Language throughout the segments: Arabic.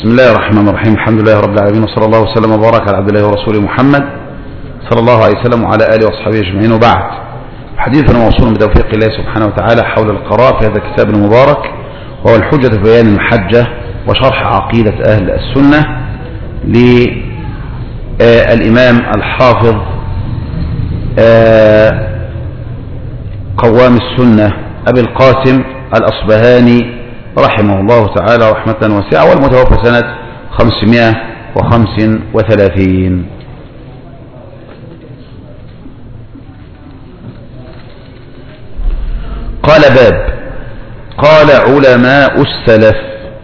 بسم الله الرحمن الرحيم. الحمد لله رب العالمين، وصلى الله وسلم وبارك على عبد الله ورسوله محمد صلى الله عليه وسلم وعلى آله وأصحابه أجمعين، وبعد. حديثنا موصول بتوفيق الله سبحانه وتعالى حول القراءة في هذا الكتاب المبارك، وهو الحجة في بيان المحجة وشرح عقيدة أهل السنة للإمام الحافظ قوام السنة أبي القاسم الأصبهاني رحمه الله تعالى رحمة واسعة، والمتوفى سنة 535. قال باب: قال علماء السلف: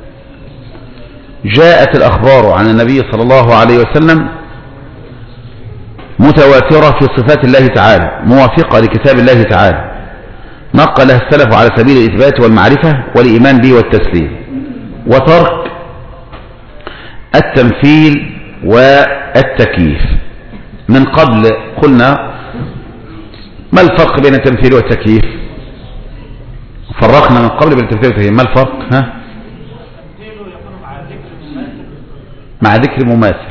جاءت الأخبار عن النبي صلى الله عليه وسلم متواترة في صفات الله تعالى موافقة لكتاب الله تعالى، نقلها السلف على سبيل الإثبات والمعرفة والإيمان به والتسليم، وترك التمثيل والتكييف. من قبل قلنا ما الفرق بين التمثيل والتكييف؟ فرقنا من قبل بين التمثيل والتكييف. ما الفرق؟ مع ذكر مماثل.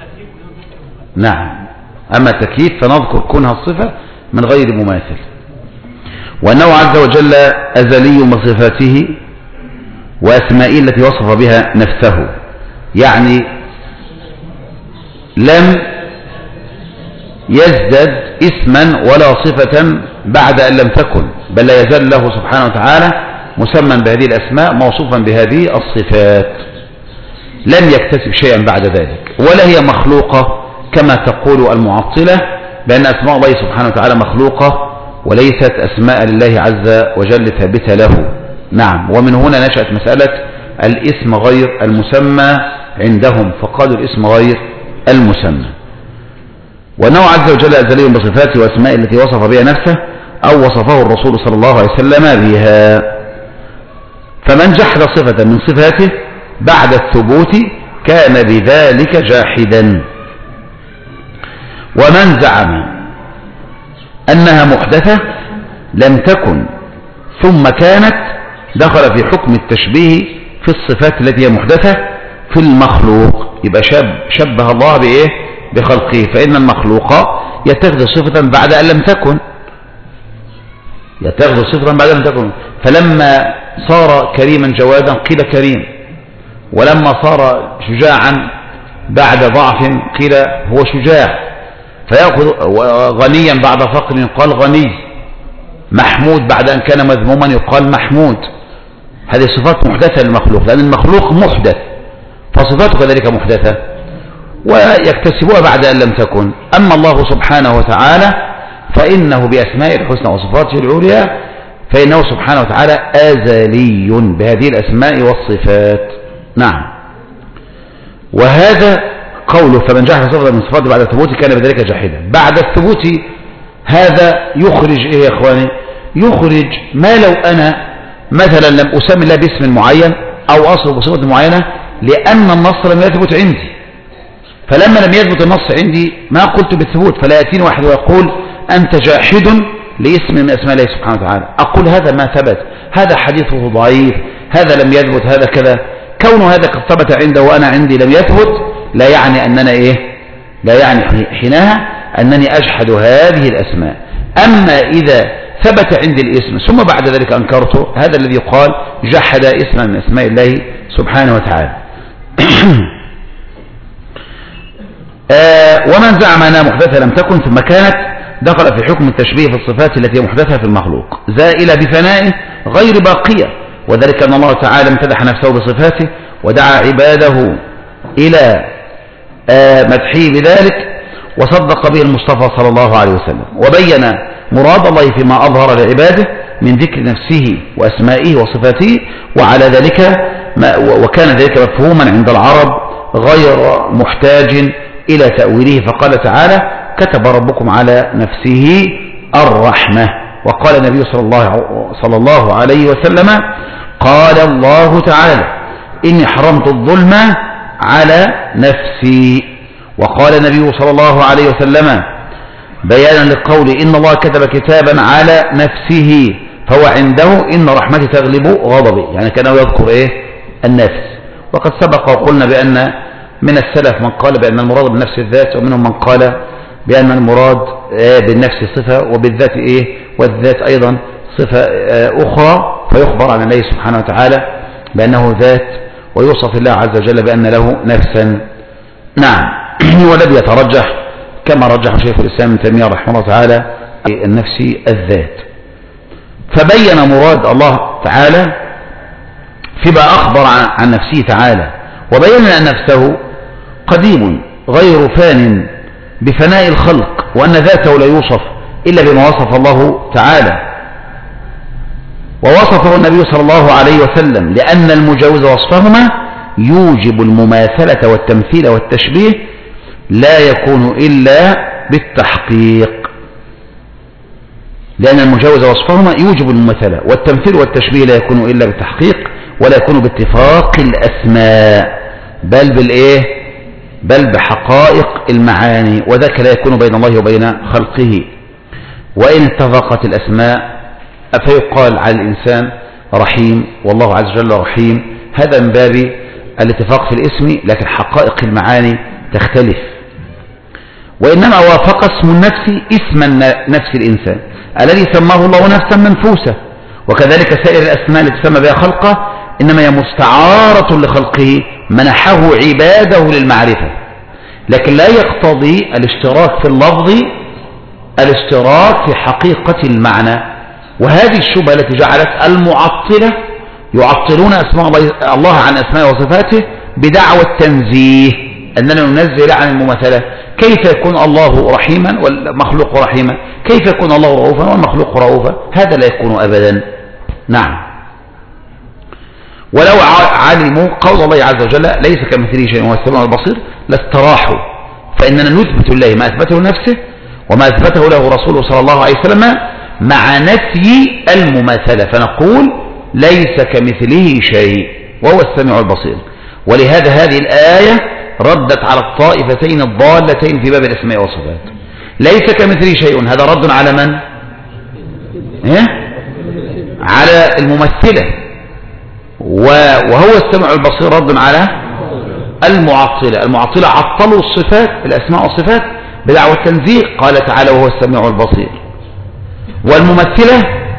نعم. أما التكييف فنذكر كونها الصفة من غير مماثل، وأنه عز وجل أزلي بصفاته وأسمائه التي وصف بها نفسه، يعني لم يزدد اسما ولا صفة بعد أن لم تكن، بل لا يزال له سبحانه وتعالى مسمى بهذه الأسماء موصوفا بهذه الصفات، لم يكتسب شيئا بعد ذلك، ولا هي مخلوقة كما تقول المعطلة بأن أسماء الله سبحانه وتعالى مخلوقة وليست أسماء لله عز وجل ثابتة له. نعم. ومن هنا نشأت مسألة الاسم غير المسمى عندهم، فقالوا الاسم غير المسمى. وأنه عز وجل أزلي بصفاته وأسمائه التي وصف بها نفسه أو وصفه الرسول صلى الله عليه وسلم بها، فمن جحد صفة من صفاته بعد الثبوت كان بذلك جاحدا. ومن زعم أنها محدثة لم تكن ثم كانت دخل في حكم التشبيه في الصفات التي هي محدثة في المخلوق، يبقى شبه الله بإيه؟ بخلقه، فإن المخلوق يتخذ صفة بعد أن لم تكن، يتخذ صفة بعد أن لم تكن. فلما صار كريما جوادا قيل كريم، ولما صار شجاعا بعد ضعف قيل هو شجاع، فيأخذ غنيا بعد فقر يقال غني، محمود بعد أن كان مذموما يقال محمود. هذه صفات محدثة للمخلوق، لأن المخلوق محدث فصفاته كذلك محدثة ويكتسبها بعد أن لم تكن. أما الله سبحانه وتعالى فإنه بأسماء الحسنى وصفاته العليا، فإنه سبحانه وتعالى أزلي بهذه الأسماء والصفات. نعم. وهذا قوله فمن جحد صفة من صفاته بعد الثبوت كان بذلك جاحدا. بعد الثبوت هذا يخرج ايه يا اخواني؟ يخرج ما لو انا مثلا لم اسمي الله باسم معين او اصل بصفة معينة لان النص لم يثبت عندي، فلما لم يثبت النص عندي ما قلت بالثبوت، فلا يأتيني واحد ويقول انت جاحد لاسم من اسماء الله سبحانه وتعالى، اقول هذا ما ثبت، هذا حديثه ضعيف، هذا لم يثبت، هذا كذا. كون هذا قد ثبت عنده وانا عندي لم يثبت لا يعني أننا إيه؟ لا يعني حينها أنني أجحد هذه الأسماء. أما إذا ثبت عندي الاسم ثم بعد ذلك أنكرته، هذا الذي يقال جحد اسما من أسماء الله سبحانه وتعالى. ومن زعم أنها محدثة لم تكن ثم كانت دخل في حكم التشبيه في الصفات التي هي محدثة في المخلوق زائلة بفنائه غير باقية، وذلك أن الله تعالى امتدح نفسه بصفاته ودعا عباده إلى مدحه بذلك، وصدق به المصطفى صلى الله عليه وسلم، وبين مراد الله فيما أظهر لعباده من ذكر نفسه وأسمائه وصفاته، وعلى ذلك وكان ذلك مفهوما عند العرب غير محتاج إلى تأويله، فقال تعالى كتب ربكم على نفسه الرحمة. وقال النبي صلى الله عليه وسلم قال الله تعالى إني حرمت الظلم على نفسي. وقال النبي صلى الله عليه وسلم بيانا للقول إن الله كتب كتابا على نفسه فهو عنده إن رحمتي تغلب غضبي، يعني كان يذكر إيه؟ النفس. وقد سبق وقلنا بأن من السلف من قال بأن المراد بالنفس الذات، ومنهم من قال بأن المراد بالنفس صفة وبالذات والذات أيضا صفة أخرى، فيخبر عن الله سبحانه وتعالى بأنه ذات، ويوصف الله عز وجل بأن له نفسا. نعم. والذي يترجح كما رجح شيخ الإسلام ابن تيمية رحمه الله تعالى النفس الذات. فبين مراد الله تعالى فيما أخبر عن نفسه تعالى، وبين أن نفسه قديم غير فان بفناء الخلق، وأن ذاته لا يوصف إلا بما وصف الله تعالى، ووصفه النبي صلى الله عليه وسلم، لأن المجاوز وصفهما يوجب المماثلة والتمثيل والتشبيه لا يكون إلا بالتحقيق. لأن المجاوز وصفهما يوجب المماثلة والتمثيل والتشبيه لا يكون إلا بالتحقيق، ولا يكون باتفاق الأسماء، بل بحقائق المعاني، وذاك لا يكون بين الله وبين خلقه. وإن اتفقت الأسماء فيقال على الإنسان رحيم، والله عز وجل رحيم، هذا من باب الاتفاق في الاسم، لكن حقائق المعاني تختلف. وإنما وافق اسم النفس اسم نفس الإنسان الذي سماه الله نفسا منفوسة، وكذلك سائر الأسماء التي سمى بها خلقه إنما هي مستعارة لخلقه منحه عباده للمعرفة، لكن لا يقتضي الاشتراك في اللفظ الاشتراك في حقيقة المعنى. وهذه الشبهة التي جعلت المعطلة يعطلون أسماء الله عن أسماء وصفاته بدعوى التنزيه، أننا ننزل عن المماثلة. كيف يكون الله رحيما والمخلوق رحيما؟ كيف يكون الله رؤوفا والمخلوق رؤوفا؟ هذا لا يكون أبدا. نعم. ولو علموا قول الله عز وجل ليس كمثله شيء وهو السميع البصير لاستراحوا، فإننا نثبت الله ما أثبته لنفسه وما أثبته له رسوله صلى الله عليه وسلم مع نفي المماثلة، فنقول ليس كمثله شيء وهو السميع البصير. ولهذا هذه الآية ردت على الطائفتين الضالتين في باب الأسماء والصفات. ليس كمثله شيء هذا رد على من؟ على الممثلة، وهو السميع البصير رد على المعطلة. المعطلة عطلوا الصفات الأسماء والصفات بدعوى التنزيه، قال تعالى وهو السميع البصير. والممثلة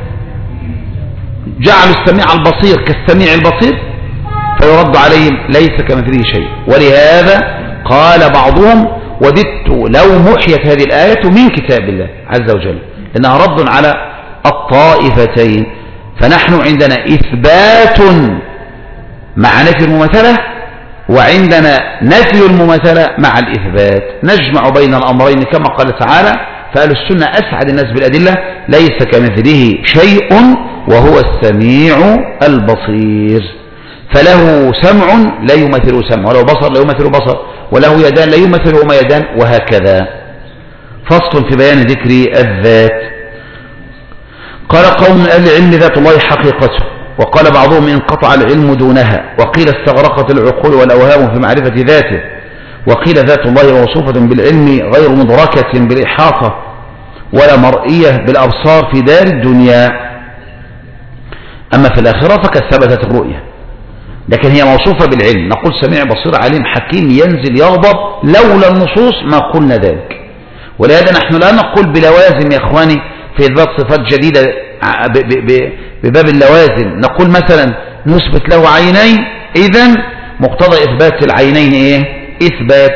جعلوا السميع البصير كالسميع البصير، فيرد عليهم ليس كمثله شيء. ولهذا قال بعضهم وددت لو محيت هذه الآية من كتاب الله عز وجل، لأنها رد على الطائفتين. فنحن عندنا إثبات مع نفي المماثلة، وعندنا نفي المماثلة مع الإثبات، نجمع بين الأمرين كما قال تعالى فأهل السنة أسعد الناس بالأدلة ليس كمثله شيء وهو السميع البصير. فله سمع لا يمثله سمع، وله بصر لا يمثله بصر، وله يدان لا يمثله ما يدان، وهكذا. فصل في بيان ذكر الذات. قال قوم من أهل العلم ذات الله حقيقته، وقال بعضهم انقطع العلم دونها، وقيل استغرقت العقول والأوهام في معرفة ذاته، وقيل ذات الله موصوفة بالعلم غير مدركة بالإحاطة ولا مرئية بالأبصار في دار الدنيا، أما في الآخرة فقد ثبتت الرؤية، لكن هي موصوفة بالعلم. نقول سميع بصير عليم حكيم ينزل يغضب، لولا النصوص ما قلنا ذلك. ولهذا نحن لا نقول بلوازم يا إخواني في إثبات صفات جديدة بباب اللوازم. نقول مثلا نثبت له عينين، إذن مقتضى إثبات العينين إثبات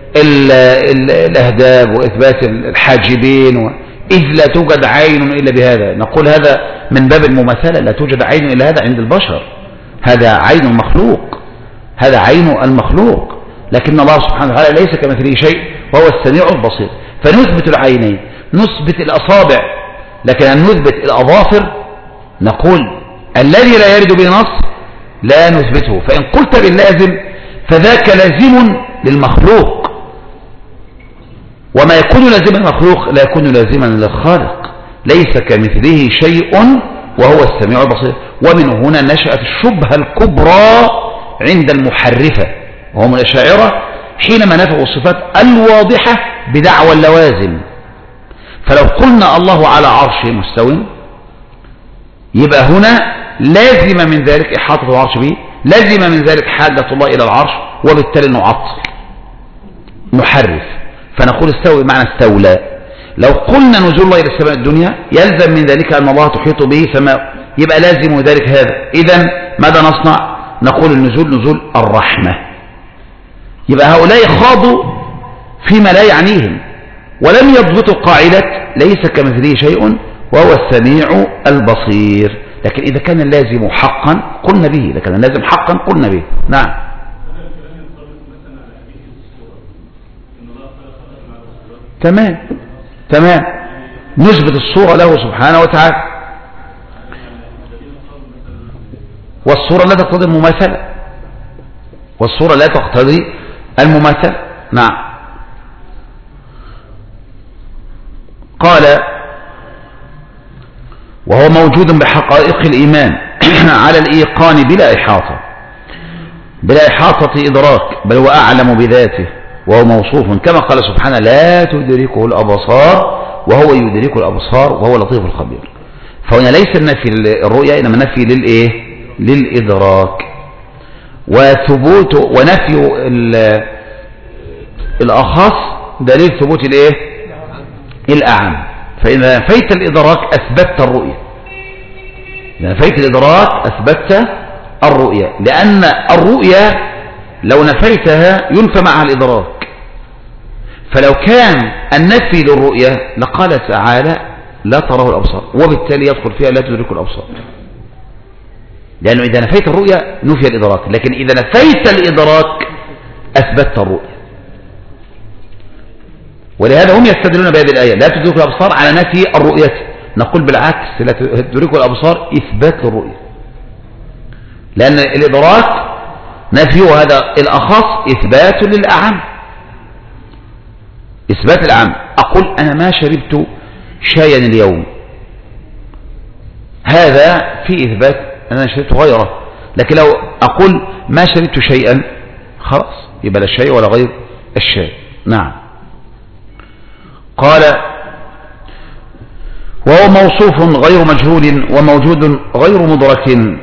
الأهداب وإثبات الحاجبين، إذ لا توجد عين إلا بهذا. نقول هذا من باب المماثلة، لا توجد عين إلا هذا عند البشر، هذا عين المخلوق، هذا عين المخلوق، لكن الله سبحانه وتعالى ليس كمثله شيء وهو السميع البصير. فنثبت العينين، نثبت الأصابع، لكن أن نثبت الأظافر نقول الذي لا يرد به نص لا نثبته. فإن قلت باللازم فذاك لازم للمخلوق، وما يكون لازما للمخلوق لا يكون لازما للخالق. ليس كمثله شيء وهو السميع البصير. ومن هنا نشأت الشبهة الكبرى عند المحرفة وهم الأشاعرة حينما نفوا الصفات الواضحة بدعوى اللوازم. فلو قلنا الله على عرشه مستوٍ، يبقى هنا لازم من ذلك إحاطة العرش به لزم من ذلك حاجة الله إلى العرش، وبالتالي نعطل نحرف فنقول استوى بمعنى استولى. لو قلنا نزول الله إلى السماء الدنيا يلزم من ذلك أن الله تحيط به سماء، يبقى لازم ذلك هذا. إذن ماذا نصنع؟ نقول النزول نزول الرحمة. يبقى هؤلاء خاضوا فيما لا يعنيهم ولم يضبطوا قاعدة ليس كمثله شيء وهو السميع البصير. لكن إذا كان اللازم حقا قلنا به، إذا كان اللازم حقا قلنا به. نعم. تمام تمام، نثبت الصورة له سبحانه وتعالى، والصورة لا تقتضي المماثلة، والصورة لا تقتضي المماثلة. نعم. قال وهو موجود بحقائق الإيمان على الإيقان بلا إحاطة، بلا إحاطة إدراك، بل هو أعلم بذاته وهو موصوف كما قال سبحانه لا تدركه الأبصار وهو يدرك الأبصار وهو لطيف الخبير. فهنا ليس النفي الرؤية إنما نفي للإيه؟ للإدراك. وثبوت ونفي الأخص دليل ثبوت الإيه؟ الأعم. فإذا نفيت الإدراك أثبتت الرؤية، إذا نفيت الإدراك أثبتت الرؤية، لأن الرؤية لو نفيتها ينفى معها الإدراك. فلو كان النفي للرؤية لقال تعالى لا تراه الأبصار، وبالتالي يدخل فيها لا تدرك الأبصار، لأنه إذا نفيت الرؤية نفي الإدراك، لكن إذا نفيت الإدراك أثبتت الرؤية. ولهذا هم يستدلون بهذه الآية لا تدرك الأبصار على نفي الرؤية. نقول بالعكس لا تدرك الأبصار إثبات للرؤية، لأن الإدراك نفي هذا الأخص إثبات للأعم، إثبات الأعم. أقول أنا ما شربت شايا اليوم، هذا في إثبات أنا شربت غيره. لكن لو أقول ما شربت شيئا خلاص يبقى لا الشيء ولا غير الشيء. نعم. قال وهو موصوف غير مجهول وموجود غير مدرك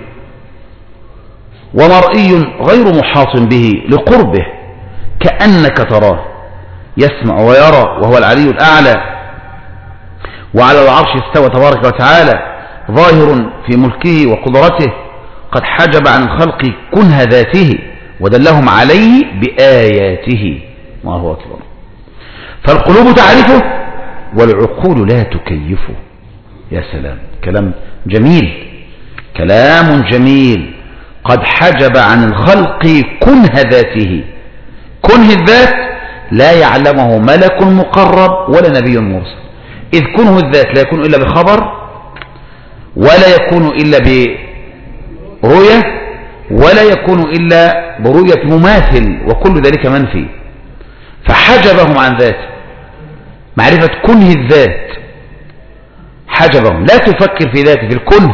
ومرئي غير محاط به لقربه كأنك تراه يسمع ويرى وهو العلي الأعلى وعلى العرش استوى تبارك وتعالى ظاهر في ملكه وقدرته قد حجب عن الخلق كنه ذاته ودلهم عليه بآياته. ما هو أكبر. فالقلوب تعرفه والعقول لا تكيفه. يا سلام، كلام جميل، كلام جميل. قد حجب عن الخلق كنه ذاته، كنه الذات لا يعلمه ملك مقرب ولا نبي مرسل، إذ كنه الذات لا يكون إلا بخبر ولا يكون إلا برؤية ولا يكون إلا برؤية مماثل، وكل ذلك منفي. فحجبهم عن ذاته، معرفة كنه الذات حجبهم، لا تفكر في ذاته في الكنه،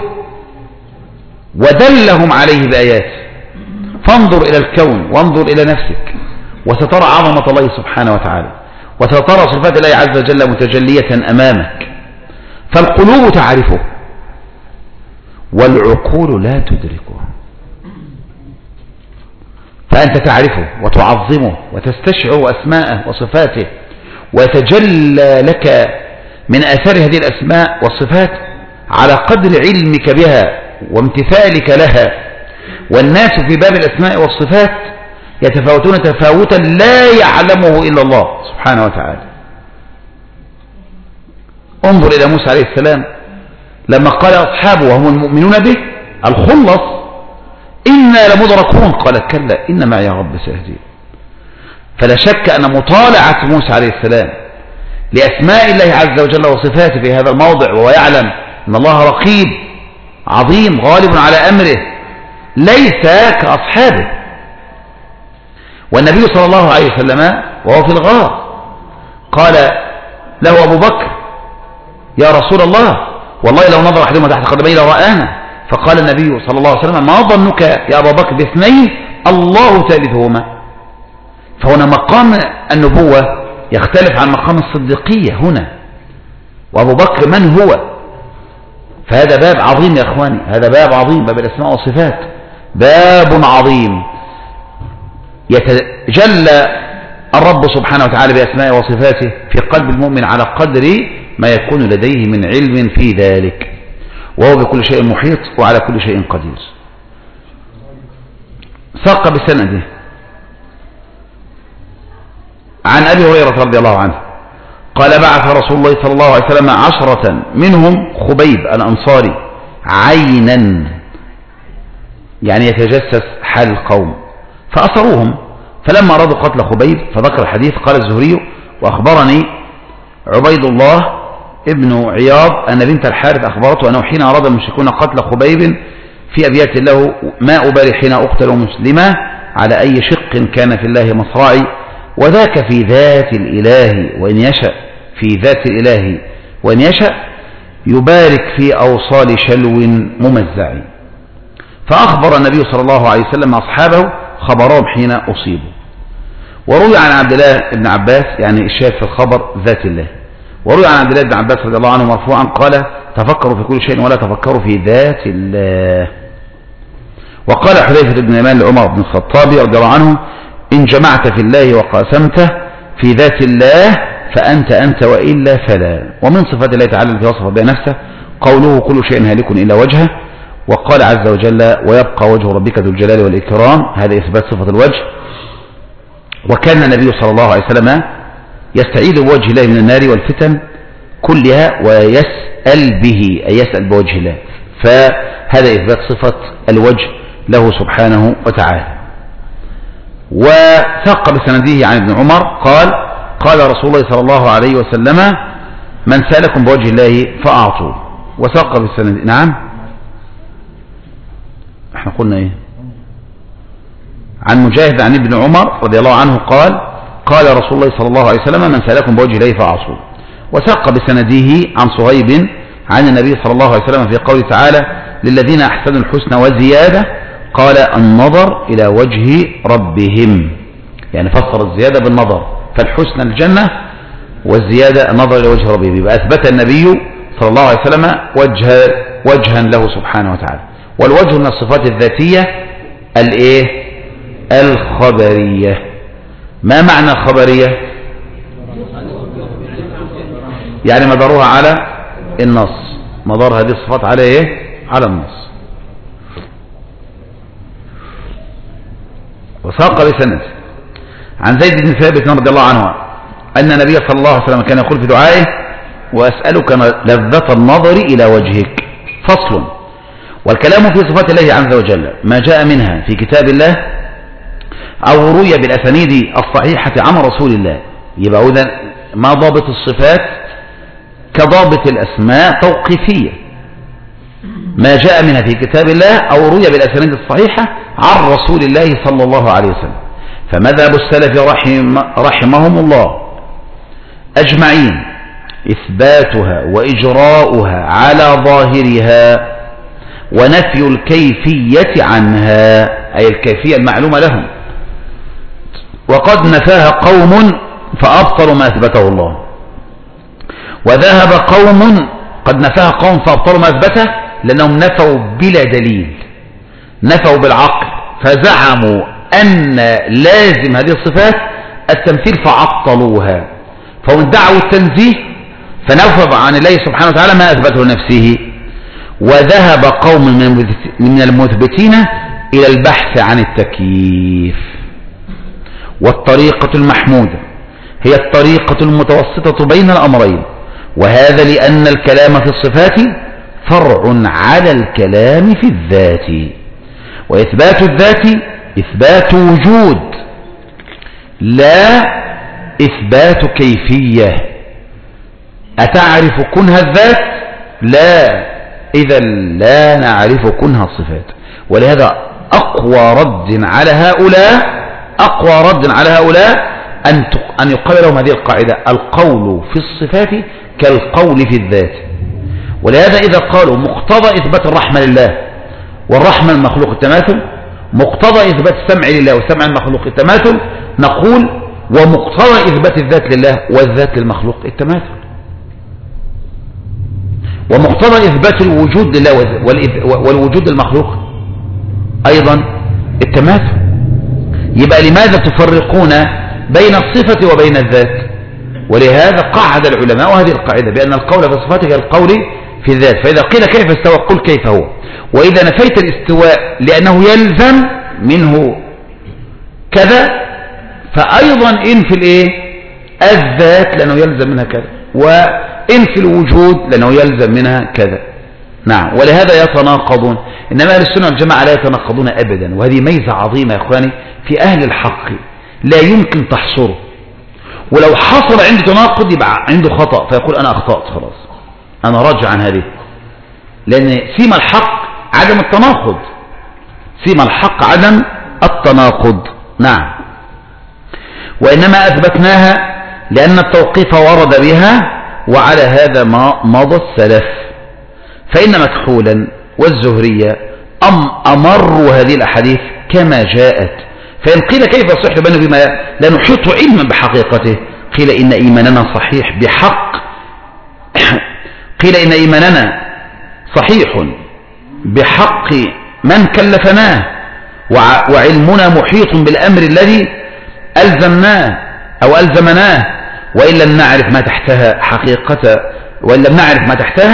ودلهم عليه بآياته. فانظر إلى الكون وانظر إلى نفسك وسترى عظمة الله سبحانه وتعالى، وسترى صفات الله عز وجل متجلية أمامك. فالقلوب تعرفه والعقول لا تدركه، فأنت تعرفه وتعظمه وتستشعر أسماءه وصفاته، ويتجلى لك من أثار هذه الأسماء والصفات على قدر علمك بها وامتثالك لها. والناس في باب الأسماء والصفات يتفاوتون تفاوتا لا يعلمه إلا الله سبحانه وتعالى. انظر إلى موسى عليه السلام لما قال أصحابه وهم المؤمنون به الخلص إنا لمدركون، قال كلا إن معي رب سيهدين. فلا شك أن مطالعة موسى عليه السلام لأسماء الله عز وجل وصفاته في هذا الموضع، وهو يعلم أن الله رقيب عظيم غالب على أمره، ليس كأصحابه. والنبي صلى الله عليه وسلم وهو في الغار قال له أبو بكر يا رسول الله والله لو نظر أحدهما تحت قدمي لرآنا. فقال النبي صلى الله عليه وسلم ما ظنك يا أبا بكر باثنين الله ثالثهما. فهنا مقام النبوة يختلف عن مقام الصديقية هنا. وأبو بكر من هو؟ فهذا باب عظيم يا أخواني، هذا باب عظيم، باب الأسماء والصفات. باب عظيم يتجلى الرب سبحانه وتعالى بأسمائه وصفاته في قلب المؤمن على قدر ما يكون لديه من علم في ذلك، وهو بكل شيء محيط وعلى كل شيء قدير. ساق بسنده عن أبي هريرة رضي الله عنه قال بعث رسول الله صلى الله عليه وسلم 10 منهم خبيب الأنصاري عينا، يعني يتجسس حال القوم، فأسروهم، فلما أرادوا قتل خبيب فذكر الحديث. قال الزهري وأخبرني عبيد الله ابن عياض أن بنت الحارث أخبرته أنه حين أراد المشركون قتل خبيب في أبيات له ما أبالي حين أقتل مسلما على أي شق كان في الله مصراعي، وذاك في ذات الإله وإن يشأ، في ذات الإله وإن يشأ يبارك في أوصال شلو ممزع. فأخبر النبي صلى الله عليه وسلم أصحابه خبرهم حين أصيبوا. وروي عن عبد الله بن عباس، يعني الشاهد في الخبر ذات الله، وروي عن عبد الله بن عباس رضي الله عنه مرفوعا قال تفكروا في كل شيء ولا تفكروا في ذات الله. وقال حذيفة بن يمان لعمر بن الخطاب رضي الله عنه إن جمعت في الله وقاسمته في ذات الله فأنت أنت وإلا فلا. ومن صفات الله تعالى التي وصف بها نفسه قوله كل شيء هالك إلا وجهه، وقال عز وجل ويبقى وجه ربك ذو الجلال والإكرام، هذا إثبات صفة الوجه. وكان النبي صلى الله عليه وسلم يستعيذ بوجه الله من النار والفتن كلها ويسأل به، أي يسأل بوجه الله، فهذا إثبات صفة الوجه له سبحانه وتعالى. وثق بسنده عن ابن عمر قال قال رسول الله صلى الله عليه وسلم من سألكم بوجه الله فأعطوا. وثق بسنده، نعم احنا قلنا ايه، عن مجاهد عن ابن عمر رضي الله عنه قال قال رسول الله صلى الله عليه وسلم من سألكم بوجه الله فأعطوا. وثق بسنده عن صهيب عن النبي صلى الله عليه وسلم في قوله تعالى للذين أحسنوا الحسنى وزيادة، قال النظر إلى وجه ربهم، يعني فسر الزيادة بالنظر، فالحسنى الجنة والزيادة النظر إلى وجه ربهم. يبقى أثبت النبي صلى الله عليه وسلم وجها له سبحانه وتعالى. والوجه من الصفات الذاتية الايه الخبرية. ما معنى الخبرية؟ يعني مدارها على النص، مدار هذه الصفات على ايه؟ على النص. وساق بسند عن زيد بن ثابت رضي الله عنه أن النبي صلى الله عليه وسلم كان يقول في دعائه وأسألك لذة النظر إلى وجهك. فصل. والكلام في صفات الله عز وجل ما جاء منها في كتاب الله أو روي بالأسانيد الصحيحة عن رسول الله. يبقى إذن ما ضابط الصفات كضابط الأسماء توقيفية، ما جاء منها في كتاب الله أو روي بالأسانيد الصحيحة عن رسول الله صلى الله عليه وسلم. فمذهب السلف رحمهم الله أجمعين إثباتها وإجراؤها على ظاهرها ونفي الكيفية عنها، أي الكيفية المعلومة لهم. وقد نفاها قوم فأبطلوا ما أثبته الله، وذهب قوم قد نفاها قوم فأبطلوا ما أثبته لأنهم نفوا بلا دليل، نفوا بالعقل، فزعموا أن لازم هذه الصفات التمثيل فعطلوها، فهم دعوا التنزيه فنفوا عن الله سبحانه وتعالى ما أثبته لنفسه. وذهب قوم من المثبتين إلى البحث عن التكييف. والطريقة المحمودة هي الطريقة المتوسطة بين الأمرين، وهذا لأن الكلام في الصفات فرع على الكلام في الذات، وإثبات الذات إثبات وجود لا إثبات كيفية. أتعرف كنه الذات؟ لا، إذا لا نعرف كنه الصفات. ولهذا أقوى رد على هؤلاء أن يقال لهم هذه القاعدة: القول في الصفات كالقول في الذات. ولهذا إذا قالوا مقتضى إثبات الرحمة لله والرحمة المخلوق التماثل، مقتضى إثبات السمع لله والسمع المخلوق التماثل، نقول ومقتضى إثبات الذات لله والذات للمخلوق التماثل، ومقتضى إثبات الوجود لله والوجود المخلوق أيضا التماثل. يبقى لماذا تفرقون بين الصفة وبين الذات؟ ولهذا قعد العلماء هذه القاعدة بأن القول في الصفات كالقول في الذات. فإذا قيل كيف استوى قل كيف هو. وإذا نفيت الاستواء لأنه يلزم منه كذا، فأيضا إن في الإيه الذات لأنه يلزم منها كذا، وإن في الوجود لأنه يلزم منها كذا. نعم. ولهذا يتناقضون. إنما أهل السنة والجماعة لا يتناقضون أبدا، وهذه ميزة عظيمة يا إخواني في أهل الحق لا يمكن تحصره. ولو حصل عنده تناقض يبقى عنده خطأ، فيقول أنا أخطأت خلاص أنا راجع عن هذه، لأن سيما الحق عدم التناقض، سيما الحق عدم التناقض. نعم. وإنما أثبتناها لأن التوقيف ورد بها، وعلى هذا ما مضى السلف. فإن مكحولا والزهرية أمروا هذه الأحاديث كما جاءت. فإن قيل كيف يصح بأنه بما لا نحيط علما بحقيقته، قيل إن إيماننا صحيح بحق قيل إن إيماننا صحيح بحق من كلفناه، وعلمنا محيط بالأمر الذي ألزمناه أو ألزمناه، وإن لم نعرف ما تحتها حقيقة، وإن لم نعرف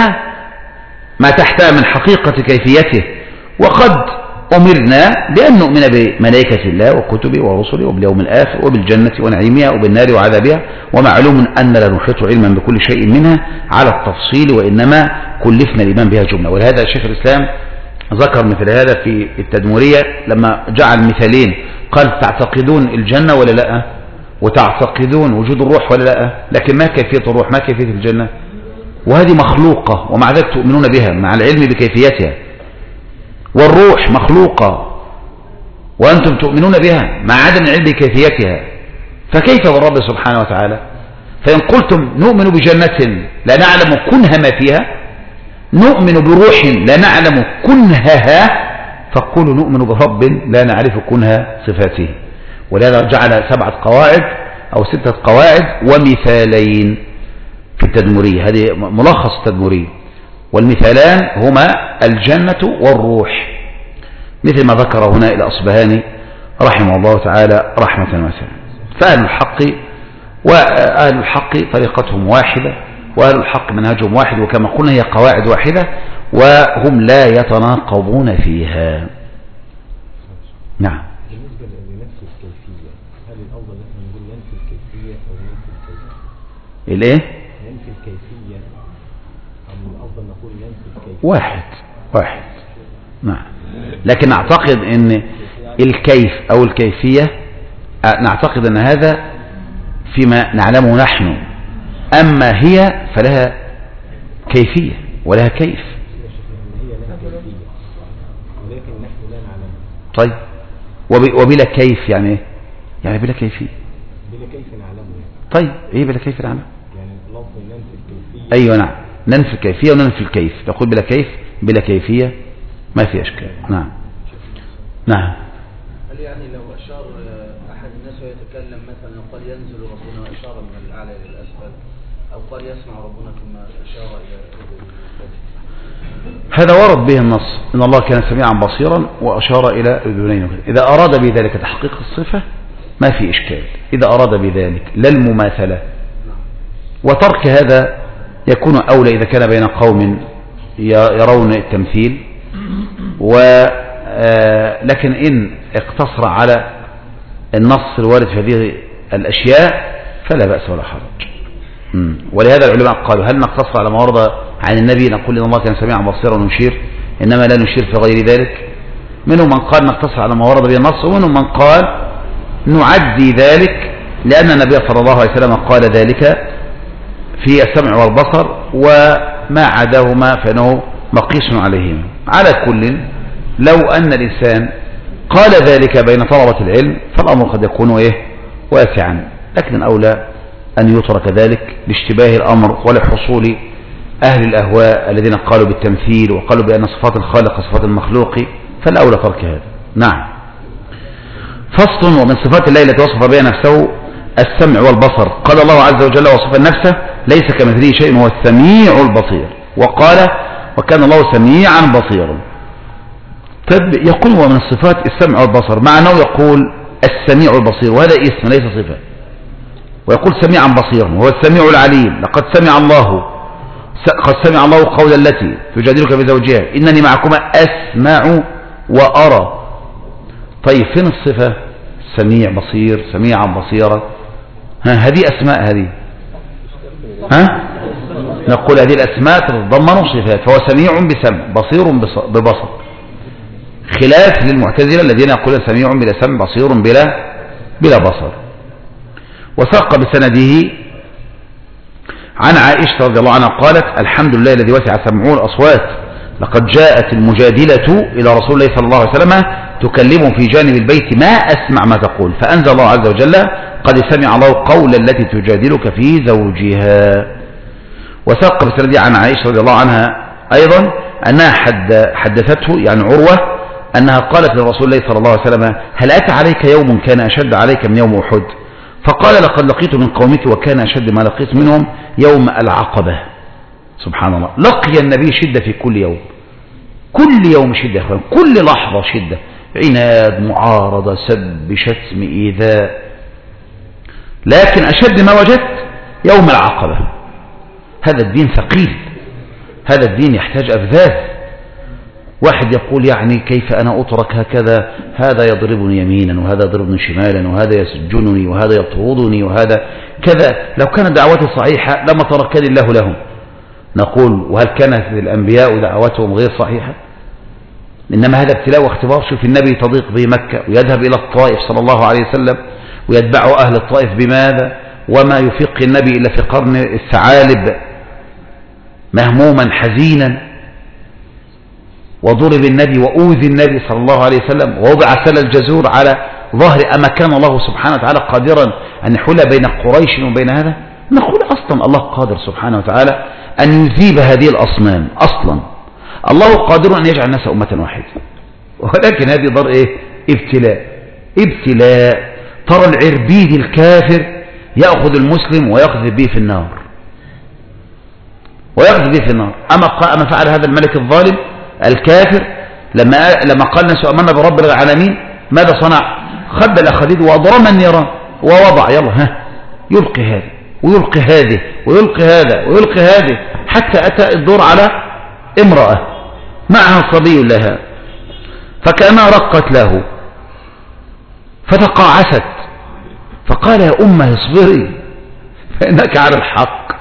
ما تحتها من حقيقة كيفيته. وقد أمرنا بأن نؤمن بملائكة الله وكتبه ورسله وباليوم الآخر وبالجنة ونعيمها وبالنار وعذابها، ومعلوم أن لا نحيط علما بكل شيء منها على التفصيل، وإنما كلفنا الإيمان بها جملة. ولهذا شيخ الإسلام ذكر مثل هذا في التدمرية لما جعل مثالين، قال تعتقدون الجنة ولا لا، وتعتقدون وجود الروح ولا لا، لكن ما كيفية الروح، ما كيفية الجنة، وهذه مخلوقة ومع ذلك تؤمنون بها مع العلم بكيفيتها. والروح مخلوقة وأنتم تؤمنون بها مع عدم العلم بكيفيتها، فكيف بالرب سبحانه وتعالى؟ فإن قلتم نؤمن بجنة لا نعلم كنها ما فيها، نؤمن بروح لا نعلم كنهها، فقولوا نؤمن برب لا نعرف كنها صفاته. ولهذا جعل 7 قواعد أو 6 قواعد ومثالين في التدمرية. هذه ملخص التدمرية، والمثالان هما الجنة والروح، مثل ما ذكر هنا الأصبهاني رحمه الله تعالى رحمة واسعة. فأهل الحق طريقتهم واحدة، وأهل الحق منهجهم واحد، وكما قلنا هي قواعد واحدة وهم لا يتناقضون فيها. نعم. بالنسبة لنفس الكيفية، هل الأفضل نحن نقول ننفي الكيفية أو ننفي الكيفية؟ الإيه؟ ننفي الكيفية أم الأفضل نقول ننفي الكيفية؟ واحد. نعم. لكن أعتقد أن الكيف أو الكيفية نعتقد أن هذا فيما نعلمه نحن، أما هي فلها كيفية ولها كيف. ولكن نحن لا نعلم. طيب وبلا كيف يعني ايه؟ يعني بلا كيفية. بلا كيف نعلمه. طيب ايه بلا كيف نعلمه؟ يعني لفظ ننفي الكيفية. ايوه نعم، ننفي الكيفية وننفي الكيف. تقول بلا كيف بلا كيفية ما في اشكال. نعم. نعم. هل يعني لو اشار احد الناس ويتكلم مثلا قال ينزل ربنا واشار من الاعلى الى الاسفل، او قال يسمع ربنا ثم اشار الى هذا ورد به النص إن الله كان سميعا بصيرا وأشار إلى أذنين. إذا أراد بذلك تحقيق الصفة ما في إشكال، إذا أراد بذلك لا المماثلة. وترك هذا يكون أولى إذا كان بين قوم يرون التمثيل، لكن إن اقتصر على النص الوارد في هذه الأشياء فلا بأس ولا حرج. ولهذا العلماء قالوا هل نقتصر على ما ورد عن النبي نقول إن الله كان سميعا بصيرا ونشير، إنما لا نشير في غير ذلك؟ منهم من قال نقتصر على ما ورد به النص، ومنهم من قال نعدي ذلك لأن النبي صلى الله عليه وسلم قال ذلك في السمع والبصر، وما عداهما فإنه مقيس عليهما. على كل لو أن الإنسان قال ذلك بين طلبة العلم فالأمر قد يكون واسعا، لكن الأولى أن يترك ذلك لاشتباه الأمر ولحصول أهل الأهواء الذين قالوا بالتمثيل وقالوا بأن صفات الخالق صفات المخلوق، فالأولى ترك هذا. نعم. فصل. ومن صفات الله التي وصف بها نفسه السمع والبصر. قال الله عز وجل وصف نفسه ليس كمثله شيء هو السميع البصير، وقال وكان الله سميعا بصيرا. طب يقول ومن الصفات السمع والبصر، مع أنه يقول السميع البصير وهذا اسم ليس صفة، ويقول سميعا بصيرا وهو السميع العليم. قد سمع الله قول التي تجادلك في زوجها إنني معكما أسمع وأرى. طيب فين الصفة؟ سميع بصير، سميعا بصيرا، هذه أسماء هذه، نقول هذه الأسماء تتضمن صفات، فهو سميع بسمع بصير ببصر، خلاف للمعتزلة الذين يقولون سميع بلا سمع بصير بلا بصر. وساق بسنده عن عائشة رضي الله عنها قالت الحمد لله الذي وسع سمعه الأصوات، لقد جاءت المجادلة إلى رسول الله صلى الله عليه وسلم تكلمه في جانب البيت ما أسمع ما تقول، فأنزل الله عز وجل قد سمع الله قول التي تجادلك في زوجها. وساق بسنده عن عائشة رضي الله عنها أيضا أنها حدثته يعني عروة أنها قالت لرسول الله صلى الله عليه وسلم هل أتى عليك يوم كان أشد عليك من يوم أحد؟ فقال لقد لقيت من قومك وكان أشد ما لقيت منهم يوم العقبة. سبحان الله، لقي النبي شدة في كل يوم، كل يوم شدة، كل لحظة شدة، عناد، معارضة، سب، شتم، إيذاء، لكن أشد ما وجدت يوم العقبة. هذا الدين ثقيل، هذا الدين يحتاج أفذاذ. واحد يقول يعني كيف أنا أترك هكذا، هذا يضربني يمينا وهذا يضربني شمالا وهذا يسجنني وهذا يطردني وهذا كذا، لو كانت دعوتي صحيحة لما تركني الله لهم. نقول وهل كانت الأنبياء دعوتهم غير صحيحة؟ إنما هذا ابتلاء واختبار. شوف النبي تضيق به مكة ويذهب إلى الطائف صلى الله عليه وسلم ويتبعه أهل الطائف بماذا؟ وما يفق النبي إلا في قرن الثعالب مهموما حزينا، وضرب النبي وأوذي النبي صلى الله عليه وسلم ووضع سل الجزور على ظهر. أما كان الله سبحانه وتعالى قادرا أن يحول بين قريش وبين هذا؟ نقول أصلا الله قادر سبحانه وتعالى أن يذيب هذه الأصنام، أصلا الله قادر أن يجعل الناس أمة واحدة، ولكن هذه ضر إيه؟ ابتلاء. ترى العربيد الكافر يأخذ المسلم ويقذف به في النار، أما فعل هذا الملك الظالم الكافر لما قال الناس آمنا برب العالمين ماذا صنع؟ خد الأخديد وأضرم النيران ووضع يلا يلقي هذه ويلقي هذه ويلقي هذا ويلقي هذه، حتى أتى الدور على امرأة معها صبي لها فكأنها رقت له فتقاعست، فقال يا أمه اصبري فإنك على الحق.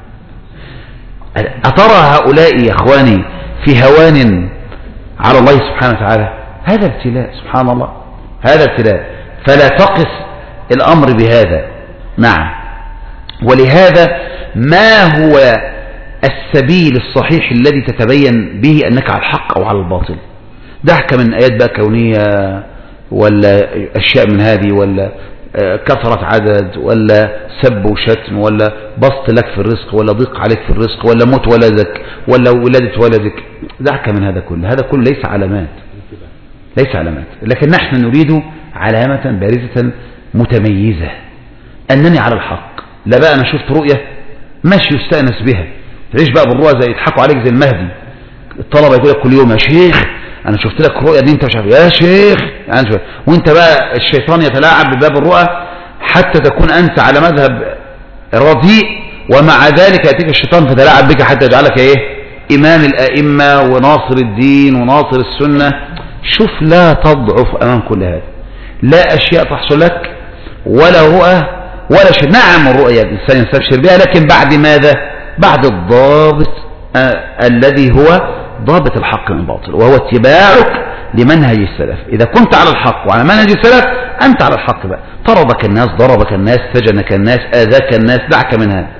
أترى هؤلاء يا أخواني في هوان على الله سبحانه وتعالى؟ هذا ابتلاء، سبحان الله، هذا ابتلاء، فلا تقس الأمر بهذا. نعم، ولهذا ما هو السبيل الصحيح الذي تتبين به أنك على الحق أو على الباطل؟ دعك من آيات بقى كونية ولا أشياء من هذه، ولا كثرة عدد، ولا سب وشتم، ولا بسط لك في الرزق، ولا ضيق عليك في الرزق، ولا موت ولدك، ولا ولادة ولدك. دعك من هذا كله، هذا كله ليس علامات، لكن نحن نريد علامة بارزة متميزة أنني على الحق. لا بقى أنا شفت رؤية ماشي يستأنس بها، تعيش بقى بالرؤى زي يضحكوا عليك زي المهدي. الطلبة يقول لك كل يوم يا شيخ أنا شفت لك الرؤية دي، أنت مش عارف يا شيخ يعني، وأنت بقى الشيطان يتلاعب بباب الرؤى حتى تكون أنت على مذهب رديء، ومع ذلك يأتيك الشيطان فتلاعب بك حتى يجعلك إيه؟ إمام الأئمة وناصر الدين وناصر السنة. شوف، لا تضعف أمام كل هذا، لا أشياء تحصل لك ولا رؤى ولا شيء. نعم الرؤيا الإنسان يستبشر بها، لكن بعد ماذا؟ بعد الضابط الذي هو ضابط الحق من الباطل، وهو اتباعك لمنهج السلف. إذا كنت على الحق وعلى منهج السلف أنت على الحق بقى. طردك الناس، ضربك الناس، سجنك الناس، آذاك الناس، دعك من هذا،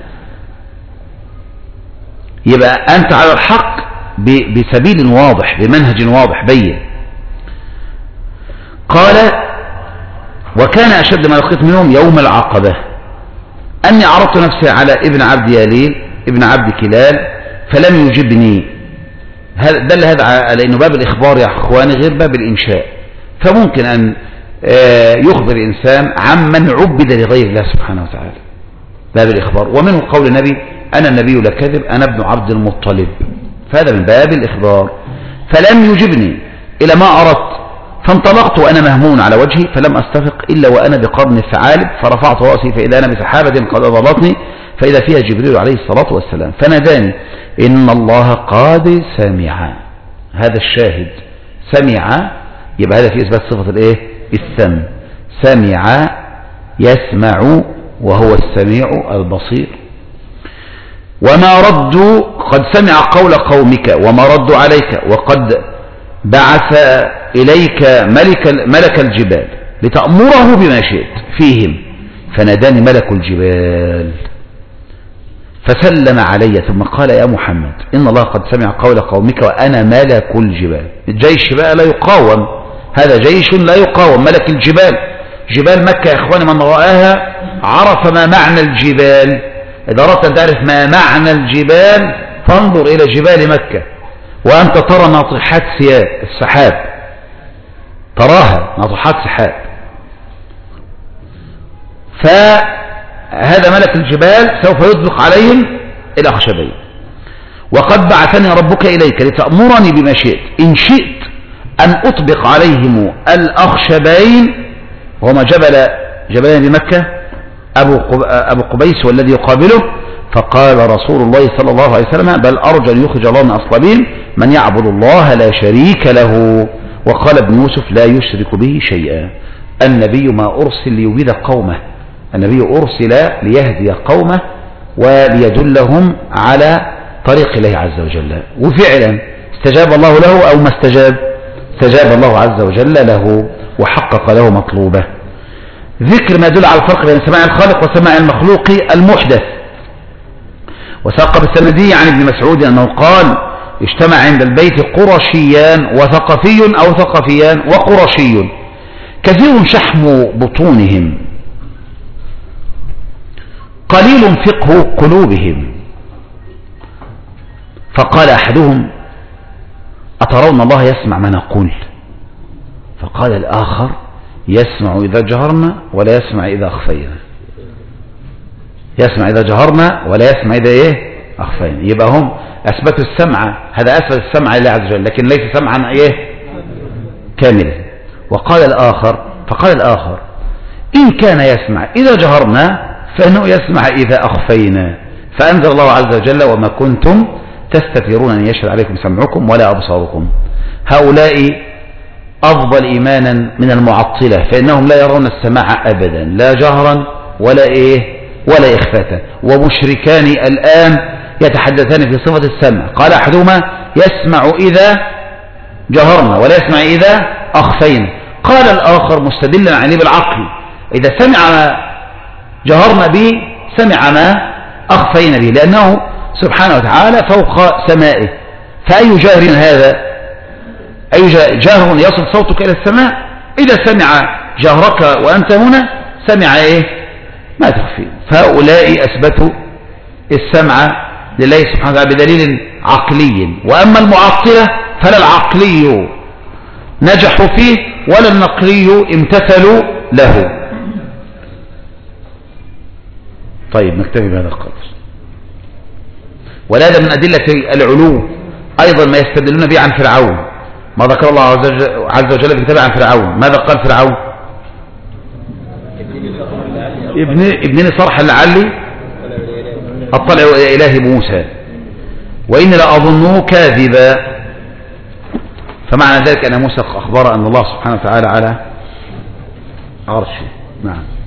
يبقى أنت على الحق بسبيل واضح، بمنهج واضح بين. قال وكان أشد ما لقيت منهم يوم العقبة أني عرضت نفسي على ابن عبد ياليل ابن عبد كلال فلم يجبني. دل هذا على أنه باب الإخبار يا أخواني غير باب الإنشاء، فممكن أن يخبر الإنسان عمن عبد لغير الله سبحانه وتعالى، باب الإخبار. ومنه قول النبي أنا النبي لا كذب أنا ابن عبد المطلب، فهذا من باب الإخبار. فلم يجبني إلى ما أردت، فانطلقت وأنا مهموم على وجهي، فلم أستفق إلا وأنا بقرن الثعالب، فرفعت رأسي فإذا أنا بسحابة قد أضلتني، فإذا فيها جبريل عليه الصلاة والسلام، فناداني إن الله قد سمع. هذا الشاهد، سمع، يبقى هذا في إثبات صفة الإيه؟ السمع. سمع يسمع وهو السميع البصير. وما ردوا، قد سمع قول قومك وما ردوا عليك، وقد بعث إليك ملك الجبال لتأمره بما شئت فيهم، فناداني ملك الجبال فسلم علي ثم قال يا محمد إن الله قد سمع قول قومك وأنا ملك الجبال. الجيش بقى لا يقاوم، هذا جيش لا يقاوم، ملك الجبال. جبال مكة يا إخواني من رآها عرف ما معنى الجبال. إذا أردت أن تعرف ما معنى الجبال فانظر إلى جبال مكة، وأنت ترى ناطحات السحاب، تراها ناطحات سحاب. فهذا ملك الجبال سوف يطبق عليهم الأخشبين. وقد بعثني ربك إليك لتأمرني بما شئت، إن شئت أن أطبق عليهم الأخشبين، وهما جبلين بمكة، أبو قبيس والذي يقابله. فقال رسول الله صلى الله عليه وسلم بل أرجو أن يخرج الله من أصلابهم من يعبد الله لا شريك له. وقال ابن يوسف لا يشرك به شيئا. النبي ما أرسل ليبيد قومه، النبي أرسل ليهدي قومه وليدلهم على طريق الله عز وجل. وفعلا استجاب الله له أو ما استجاب؟ استجاب الله عز وجل له وحقق له مطلوبه. ذكر ما يدل على الفرق بين سماع الخالق وسماع المخلوق المحدث. وساق بالسندي عن ابن مسعود أنه قال اجتمع عند البيت قرشيان وثقفي أو ثقفيان وقرشي كثير شحم بطونهم قليل فقه قلوبهم. فقال أحدهم أترون الله يسمع ما نقول؟ فقال الآخر يسمع إذا جهرنا ولا يسمع إذا أخفينا. يسمع إذا جهرنا ولا يسمع إذا إيه؟ أخفينا. يبقى هم أثبتوا السمع، هذا أثبت السمع لله عز وجل، لكن ليس سمعا إيه؟ كاملا. فقال الآخر إن كان يسمع إذا جهرنا فإنه يسمع إذا أخفينا. فأنزل الله عز وجل وما كنتم تستترون أن يشهد عليكم سمعكم ولا أبصاركم. هؤلاء أفضل إيمانا من المعطلة، فإنهم لا يرون السماع أبدا، لا جهرا ولا إيه ولا إخفاتا. ومشركان الآن يتحدثان في صفة السمع. قال أحدهما يسمع إذا جهرنا ولا يسمع إذا أخفينا. قال الآخر مستدلا عليه بالعقل إذا سمع ما جهرنا به سمع ما أخفينا به، لأنه سبحانه وتعالى فوق سمائه. فأي جهر هذا؟ أي جهر يصل صوتك إلى السماء؟ إذا سمع جهرك وأنت هنا سمع إيه ما تخفي. فهؤلاء أثبتوا السمع لله سبحانه وتعالى بدليل عقلي. وأما المعطلة فلا العقلي نجحوا فيه ولا النقلي امتثلوا له. طيب نكتفي بهذا القدر. وهذا من أدلة العلو أيضا ما يستدلون به عن فرعون. ما ذكر الله عز وجل في كتابه عن فرعون. ماذا قال فرعون؟ ابنني صرحا لعلي أطلع إلى إله موسى وإني لأظنه كاذبا. فمعنى ذلك أن موسى أخبر أن الله سبحانه وتعالى على عرشه. نعم.